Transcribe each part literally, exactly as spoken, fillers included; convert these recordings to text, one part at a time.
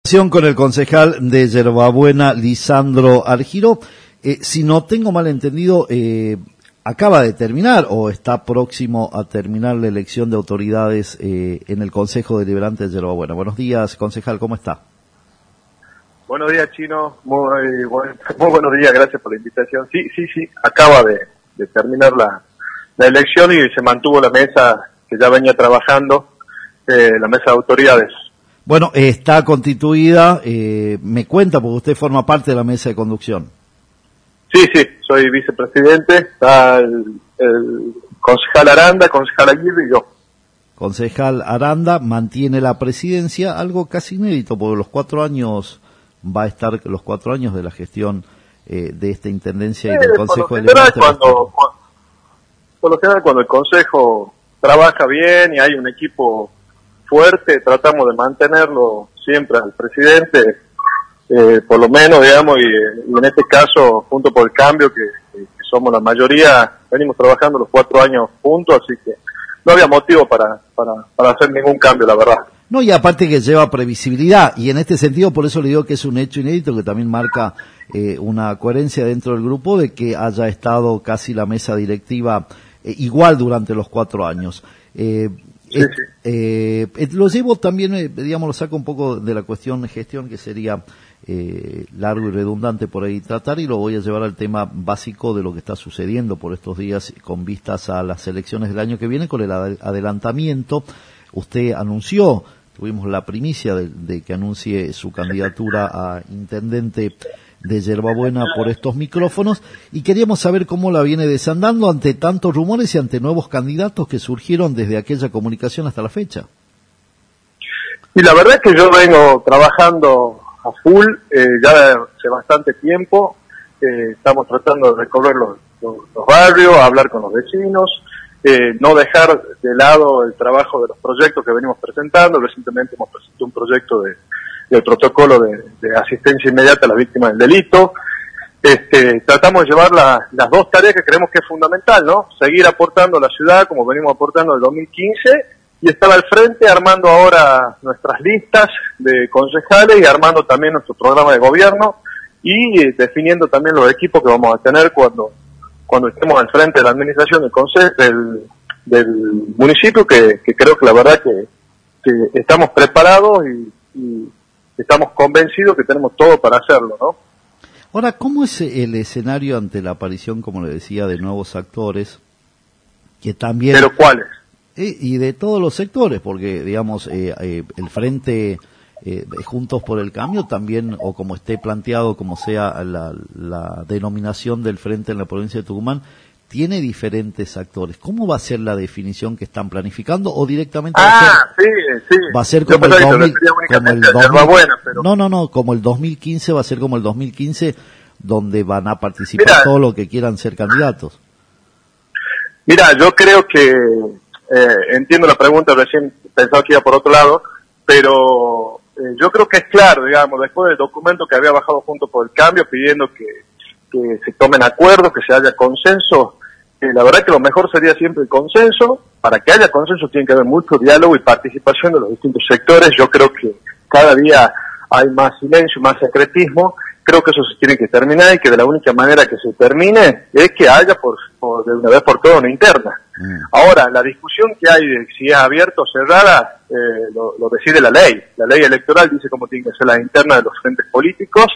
Con el concejal de Yerbabuena, Lisandro Argiro. Eh, si no tengo mal entendido, eh, acaba de terminar o está próximo a terminar la elección de autoridades eh, en el Consejo Deliberante de Yerbabuena. Buenos días, concejal, ¿cómo está? Buenos días, Chino. Muy, buen, muy buenos días, gracias por la invitación. Sí, sí, sí, acaba de, de terminar la, la elección y se mantuvo la mesa que ya venía trabajando, eh, la mesa de autoridades. Bueno, está constituida, eh, me cuenta, porque usted forma parte de la mesa de conducción. Sí, sí, soy vicepresidente, está el, el concejal Aranda, concejal Aguirre y yo. Concejal Aranda mantiene la presidencia, algo casi inédito, porque los cuatro años va a estar, los cuatro años de la gestión eh, de esta intendencia y del eh, Consejo Deliberante. Cuando, cuando, por lo general, cuando el Consejo trabaja bien y hay un equipo fuerte, tratamos de mantenerlo siempre al presidente, eh, por lo menos, digamos, y, y en este caso, junto por el cambio, que, que somos la mayoría, venimos trabajando los cuatro años juntos, así que no había motivo para, para, para hacer ningún cambio, la verdad. No, y aparte que lleva previsibilidad, y en este sentido, por eso le digo que es un hecho inédito, que también marca eh, una coherencia dentro del grupo de que haya estado casi la mesa directiva eh, igual durante los cuatro años. Eh, Sí, eh, sí. Eh, lo llevo también, eh, digamos, lo saco un poco de la cuestión de gestión, que sería eh, largo y redundante por ahí tratar, y lo voy a llevar al tema básico de lo que está sucediendo por estos días con vistas a las elecciones del año que viene, con el ad- adelantamiento. Usted anunció, tuvimos la primicia de, de que anuncie su candidatura a intendente de Yerbabuena por estos micrófonos, y queríamos saber cómo la viene desandando ante tantos rumores y ante nuevos candidatos que surgieron desde aquella comunicación hasta la fecha. Y la verdad es que yo vengo trabajando a full, eh, ya hace bastante tiempo, eh, estamos tratando de recorrer los, los, los barrios, hablar con los vecinos, eh, no dejar de lado el trabajo de los proyectos que venimos presentando. Recientemente hemos presentado un proyecto de del protocolo de, de asistencia inmediata a las víctimas del delito. Este, tratamos de llevar la, las dos tareas que creemos que es fundamental, ¿no? Seguir aportando a la ciudad como venimos aportando en el dos mil quince y estar al frente armando ahora nuestras listas de concejales y armando también nuestro programa de gobierno y eh, definiendo también los equipos que vamos a tener cuando cuando estemos al frente de la administración del conce- del, del municipio, que, que creo que la verdad que, que estamos preparados y, y estamos convencidos que tenemos todo para hacerlo, ¿no? Ahora, ¿cómo es el escenario ante la aparición, como le decía, de nuevos actores que también... ¿Pero cuáles? Eh, y de todos los sectores, porque, digamos, eh, eh, el Frente eh, Juntos por el Cambio también, o como esté planteado, como sea la, la denominación del Frente en la provincia de Tucumán, tiene diferentes actores. ¿Cómo va a ser la definición que están planificando o directamente ah, va a ser, sí, sí. va a ser como el, dos mil, como el dos mil, buena, pero... no, no, no, como el dos mil quince va a ser como el dos mil quince, donde van a participar Mira, todos los que quieran ser candidatos? Mira, yo creo que eh, entiendo la pregunta, recién pensaba que iba por otro lado, pero eh, yo creo que es claro, digamos, después del documento que había bajado Juntos por el Cambio pidiendo que que se tomen acuerdos, que se haya consenso. Eh, la verdad que lo mejor sería siempre el consenso. Para que haya consenso tiene que haber mucho diálogo y participación de los distintos sectores. Yo creo que cada día hay más silencio, más secretismo. Creo que eso se tiene que terminar y que de la única manera que se termine es que haya por, por de una vez por todas una interna. Mm. Ahora, la discusión que hay de si es abierta o cerrada, eh, lo, lo decide la ley. La ley electoral dice cómo tiene que ser la interna de los frentes políticos.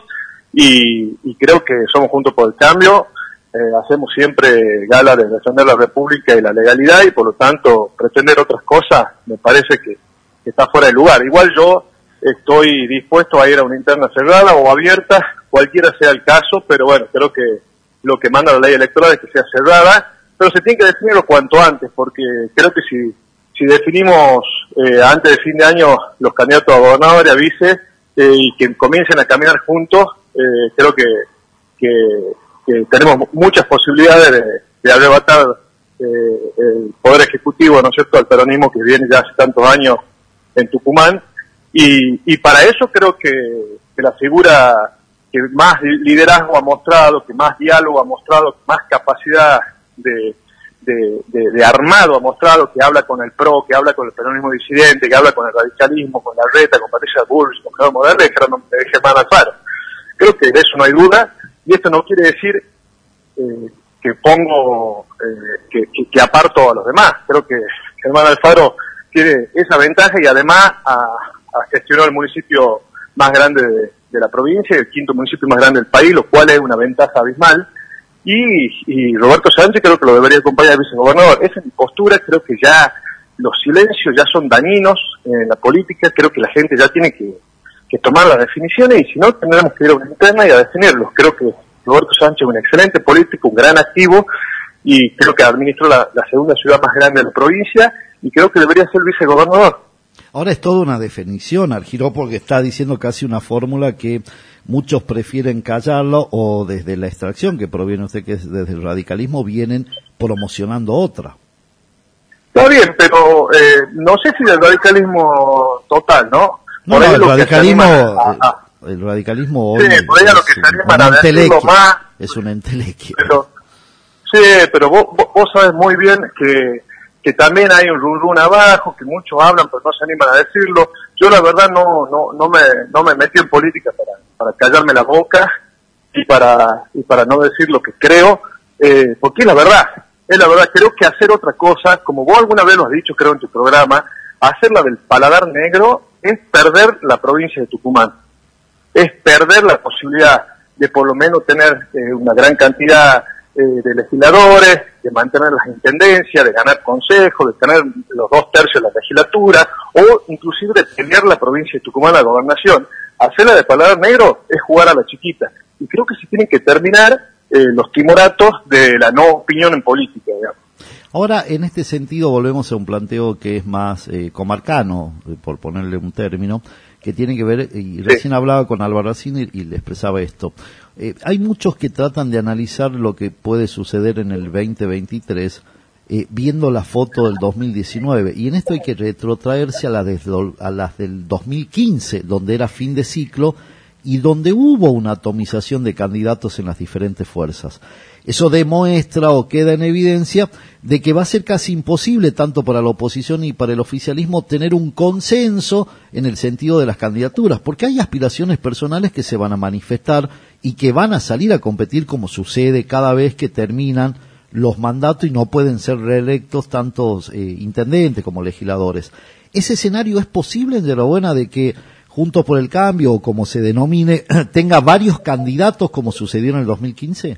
Y, y creo que somos Juntos por el Cambio, eh, hacemos siempre gala de defender la República y la legalidad, y por lo tanto pretender otras cosas me parece que, que está fuera de lugar. Igual yo estoy dispuesto a ir a una interna cerrada o abierta, cualquiera sea el caso, pero bueno, creo que lo que manda la ley electoral es que sea cerrada, pero se tiene que definirlo cuanto antes, porque creo que si, si definimos eh, antes de fin de año los candidatos a gobernador y a vice, eh, y que comiencen a caminar juntos, Eh, creo que, que, que tenemos muchas posibilidades de, de arrebatar eh, el poder ejecutivo, ¿no es cierto?, al peronismo que viene ya hace tantos años en Tucumán, y, y para eso creo que, que la figura que más liderazgo ha mostrado, que más diálogo ha mostrado, que más capacidad de, de, de, de armado ha mostrado, que habla con el P R O, que habla con el peronismo disidente, que habla con el radicalismo, con la Reta, con Patricia Bullrich, con Gerardo Morales, y Germán Alfaro. Creo que de eso no hay duda, y esto no quiere decir eh, que pongo, eh, que, que, que aparto a los demás. Creo que Germán Alfaro tiene esa ventaja y además ha, ha gestionado el municipio más grande de, de la provincia, el quinto municipio más grande del país, lo cual es una ventaja abismal. Y, y Roberto Sánchez creo que lo debería acompañar al vicegobernador. Esa es mi postura. Creo que ya los silencios ya son dañinos en la política. Creo que la gente ya tiene que, que tomar las definiciones, y si no, tendremos que ir a una interna y a definirlos. Creo que Roberto Sánchez es un excelente político, un gran activo, y creo que administró la, la segunda ciudad más grande de la provincia, y creo que debería ser vicegobernador. Ahora es toda una definición, Argiró, porque está diciendo casi una fórmula que muchos prefieren callarlo, o desde la extracción que proviene usted, que es desde el radicalismo, vienen promocionando otra. Está bien, pero eh, no sé si del radicalismo total, ¿no? No, no, el radicalismo, a, a, el radicalismo hoy sí, por ella lo que se animan a decirlo más, es una entelequia. Pero, sí, pero vos, vos, vos sabes muy bien que, que también hay un run run abajo, que muchos hablan pero no se animan a decirlo. Yo la verdad no no no me no me metí en política para para callarme la boca y para y para no decir lo que creo, eh, porque es la verdad, es la verdad. Creo que hacer otra cosa, como vos alguna vez lo has dicho, creo en tu programa, hacerla del paladar negro es perder la provincia de Tucumán, es perder la posibilidad de por lo menos tener eh, una gran cantidad eh, de legisladores, de mantener las intendencias, de ganar consejos, de tener los dos tercios de la legislatura, o inclusive de pelear la provincia de Tucumán a la gobernación. Hacerla de paladar negro es jugar a la chiquita, y creo que se tienen que terminar eh, los timoratos de la no opinión en política, digamos. Ahora, en este sentido, volvemos a un planteo que es más eh, comarcano, por ponerle un término, que tiene que ver, y recién sí. hablaba con Álvaro Alsina y, y le expresaba esto. Eh, hay muchos que tratan de analizar lo que puede suceder en el veinte veintitrés, eh, viendo la foto del dos mil diecinueve, y en esto hay que retrotraerse a, la de, a las del dos mil quince, donde era fin de ciclo, y donde hubo una atomización de candidatos en las diferentes fuerzas. Eso demuestra o queda en evidencia de que va a ser casi imposible, tanto para la oposición y para el oficialismo, tener un consenso en el sentido de las candidaturas, porque hay aspiraciones personales que se van a manifestar y que van a salir a competir, como sucede cada vez que terminan los mandatos y no pueden ser reelectos tantos eh, intendentes como legisladores. ¿Ese escenario es posible, en Yerbabuena, de que Juntos por el Cambio, o como se denomine, tenga varios candidatos como sucedió en el dos mil quince?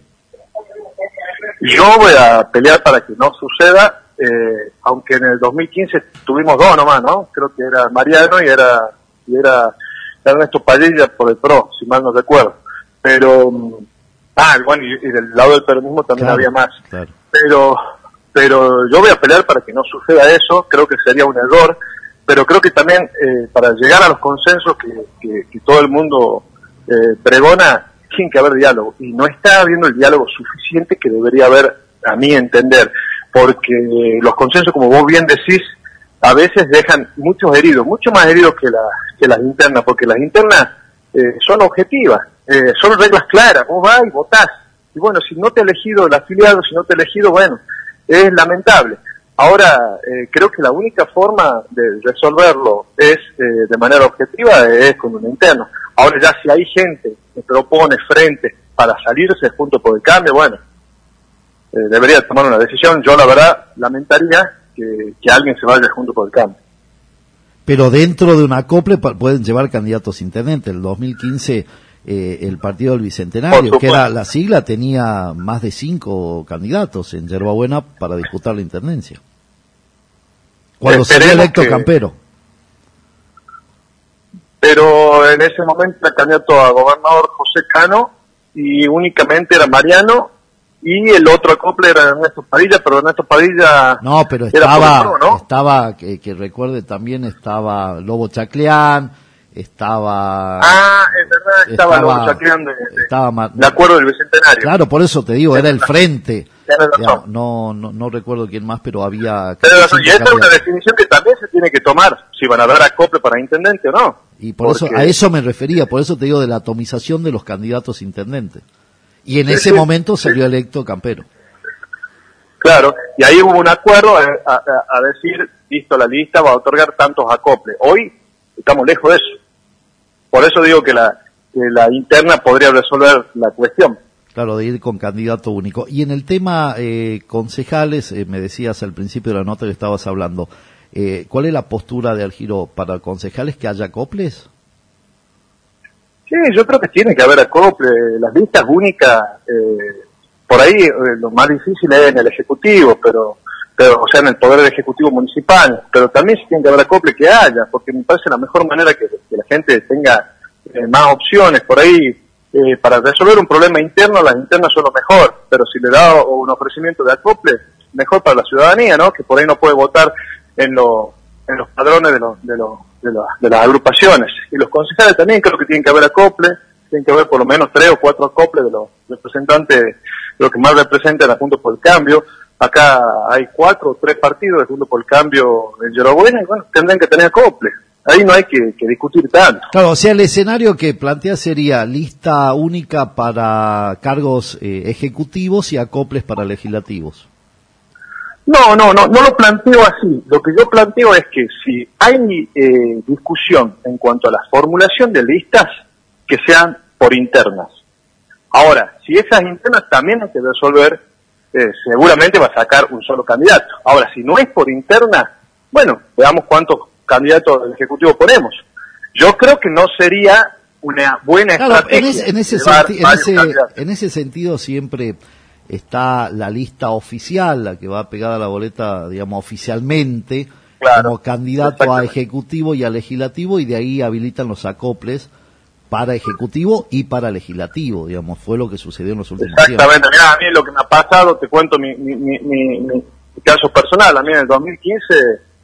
Yo voy a pelear para que no suceda, eh, aunque en el dos mil quince tuvimos dos nomás, ¿no? Creo que era Mariano y era y era Ernesto Padilla por el P R O, si mal no recuerdo. Pero, ah, bueno, y, y del lado del peronismo también claro, había más. Claro. Pero, pero yo voy a pelear para que no suceda eso. Creo que sería un error, pero creo que también eh, para llegar a los consensos que, que, que todo el mundo eh, pregona, tiene que haber diálogo, y no está habiendo el diálogo suficiente que debería haber, a mi entender, porque los consensos, como vos bien decís, a veces dejan muchos heridos, mucho más heridos que, la, que las internas, porque las internas eh, son objetivas, eh, son reglas claras, vos vas y votás, y bueno, si no te ha elegido el afiliado, si no te ha elegido, bueno, es lamentable. Ahora, eh, creo que la única forma de resolverlo es eh, de manera objetiva, es con un interno. Ahora ya si hay gente que propone frente para salirse Juntos por el Cambio, bueno, eh, debería tomar una decisión. Yo la verdad lamentaría que, que alguien se vaya Juntos por el Cambio. Pero dentro de un acople pueden llevar candidatos intendentes. El dos mil quince eh, el Partido del Bicentenario, que era la sigla, tenía más de cinco candidatos en Yerbabuena para disputar la intendencia. Cuando sería electo que... Campero. Pero en ese momento el candidato a gobernador José Cano, y únicamente era Mariano, y el otro acople era Ernesto Padilla, pero Ernesto Padilla... No, pero estaba, pro, ¿no? estaba que, que recuerde también, estaba Lobo Chacleán, estaba... Ah, es verdad, estaba, estaba Lobo Chacleán de, de, estaba, de acuerdo del Bicentenario. Claro, por eso te digo, era el frente. Ya, no, no no recuerdo quién más, pero había... Pero y esa es una definición que también se tiene que tomar, si van a dar acople para intendente o no. Y por Porque... eso a eso me refería, por eso te digo de la atomización de los candidatos intendentes. Y en sí, ese sí, momento salió sí. electo Campero. Claro, y ahí hubo un acuerdo a, a, a decir, listo, la lista va a otorgar tantos acoples. Hoy estamos lejos de eso. Por eso digo que la, que la interna podría resolver la cuestión. Claro, de ir con candidato único. Y en el tema eh, concejales, eh, me decías al principio de la nota que estabas hablando, eh, ¿cuál es la postura de Argiro para concejales, que haya acoples? Sí, yo creo que tiene que haber acople. Las listas únicas, eh, por ahí eh, lo más difícil es en el Ejecutivo, pero, pero o sea, en el Poder Ejecutivo Municipal, pero también sí tiene que haber acople que haya, porque me parece la mejor manera que, que la gente tenga eh, más opciones. Por ahí, eh, para resolver un problema interno, las internas son lo mejor, pero si le da un ofrecimiento de acople, mejor para la ciudadanía, ¿no? Que por ahí no puede votar en, lo, en los padrones de los, de los De, la, de las agrupaciones. Y los concejales también creo que tienen que haber acople, tienen que haber por lo menos tres o cuatro acoples de los representantes, de los que más representan a Juntos por el Cambio. Acá hay cuatro o tres partidos de Juntos por el Cambio en Yorobuena, y bueno, tendrán que tener acople. Ahí no hay que, que discutir tanto. Claro, o sea, el escenario que plantea sería lista única para cargos eh, ejecutivos y acoples para legislativos. No, no, no, no lo planteo así. Lo que yo planteo es que si hay eh, discusión en cuanto a la formulación de listas, que sean por internas. Ahora, si esas internas también hay que resolver, eh, seguramente va a sacar un solo candidato. Ahora, si no es por interna, bueno, veamos cuántos candidatos del Ejecutivo ponemos. Yo creo que no sería una buena claro, estrategia. En ese, en, ese senti en, ese, en ese sentido siempre está la lista oficial, la que va pegada a la boleta, digamos, oficialmente, claro, como candidato a ejecutivo y a legislativo, y de ahí habilitan los acoples para ejecutivo y para legislativo, digamos, fue lo que sucedió en los últimos tiempos. Exactamente, mira, a mí lo que me ha pasado, te cuento mi, mi, mi, mi, mi caso personal. A mí en el dos mil quince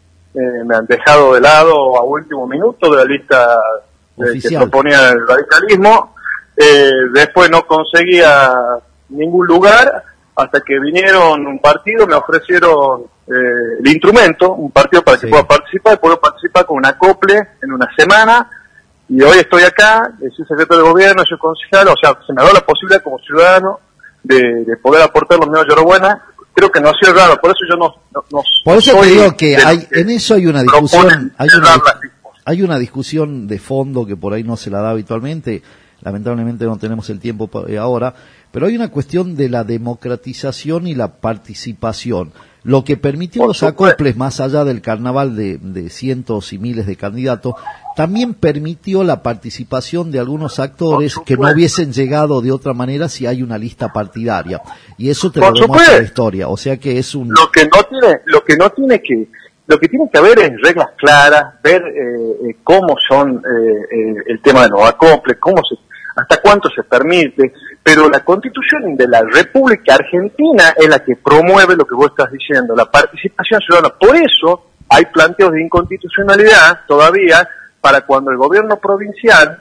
eh, me han dejado de lado a último minuto de la lista eh, que proponía el radicalismo, eh, después no conseguía ningún lugar, hasta que vinieron un partido, me ofrecieron eh, el instrumento, un partido para que sí. pueda participar, y puedo participar con un acople en una semana, y hoy estoy acá, soy secretario de gobierno, soy concejal, o sea, se me ha dado la posibilidad como ciudadano de, de poder aportar los míos de Yorobuena. Creo que no ha sido raro, por eso yo no, no, no por eso soy te digo que, hay, que en eso hay una discusión, hay una, hay una discusión de fondo que por ahí no se la da habitualmente. Lamentablemente no tenemos el tiempo ahora, pero hay una cuestión de la democratización y la participación. Lo que permitió los acoples, más allá del carnaval de, de cientos y miles de candidatos, también permitió la participación de algunos actores que no hubiesen llegado de otra manera si hay una lista partidaria. Y eso te lo demuestra la historia. O sea que es un... Lo que no tiene, lo que no tiene que... Lo que tiene que haber es reglas claras, ver eh, cómo son eh, eh, el tema de los acoples, cómo se, hasta cuánto se permite, pero la Constitución de la República Argentina es la que promueve lo que vos estás diciendo, la participación ciudadana. Por eso hay planteos de inconstitucionalidad todavía para cuando el gobierno provincial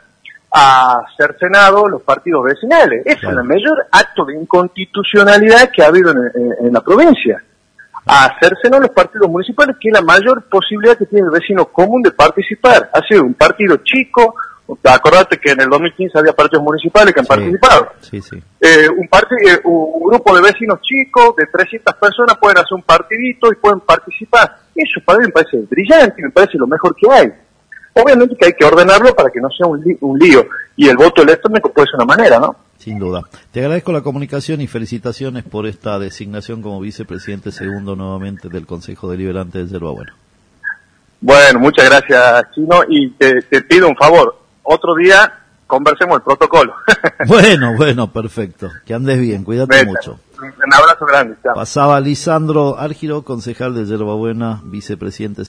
ha cercenado los partidos vecinales. Ese claro. es el mayor acto de inconstitucionalidad que ha habido en, en, en la provincia. A hacerse no los partidos municipales, que es la mayor posibilidad que tiene el vecino común de participar. Ha sido un partido chico, acordate que en el dos mil quince había partidos municipales que han sí, participado. Sí, sí. Eh, un, eh, un grupo de vecinos chicos, de trescientas personas, pueden hacer un partidito y pueden participar. Eso para mí me parece brillante, me parece lo mejor que hay. Obviamente que hay que ordenarlo para que no sea un, li un lío, y el voto electrónico puede ser una manera, ¿no? Sin duda. Te agradezco la comunicación y felicitaciones por esta designación como vicepresidente segundo nuevamente del Consejo Deliberante de Yerba Buena. Bueno, muchas gracias, Chino, y te, te pido un favor, otro día conversemos el protocolo. Bueno, bueno, perfecto. Que andes bien, cuídate Vete. mucho. Un abrazo grande. Chao. Pasaba Lisandro Argiro, concejal de Yerba Buena, vicepresidente